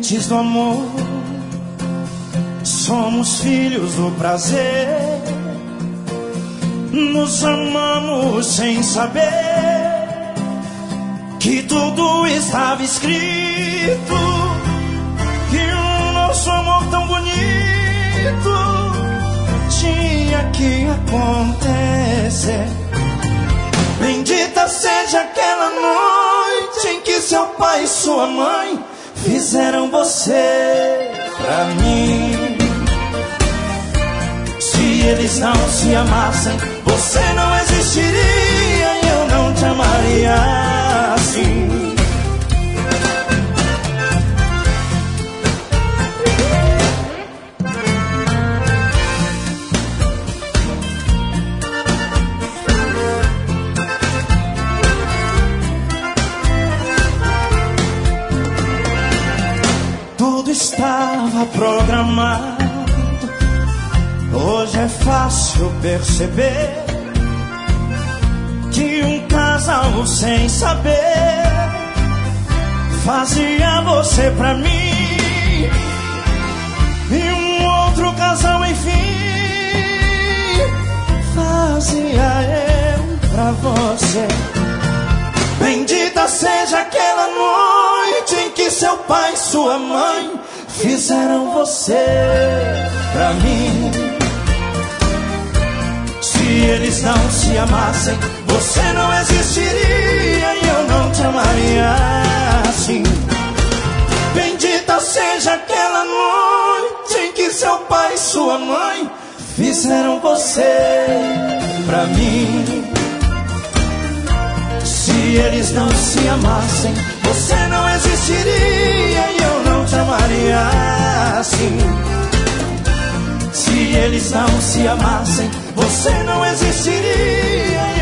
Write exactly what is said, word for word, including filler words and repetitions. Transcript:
sementes do amor, somos filhos do prazer. Nos amamos sem saber que tudo estava escrito, que o nosso amor tão bonito tinha que acontecer. Bendita seja aquela noite em que seu pai e sua mãe fizeram você pra mim. Se eles não se amassem, você não existiria e eu não te amaria assim. Tudo estava programado. Hoje é fácil perceber que um casal sem saber fazia você pra mim, e um outro casal enfim fazia eu pra você. Bendita seja aquela noite em que seu pai e sua mãe fizeram você pra mim. Se eles não se amassem, você não existiria e eu não te amaria assim. Bendita seja aquela noite em que seu pai e sua mãe fizeram você pra mim. Se eles não se amassem, você não existiria e eu não te amaria assim. Se eles não se amassem, você não existiria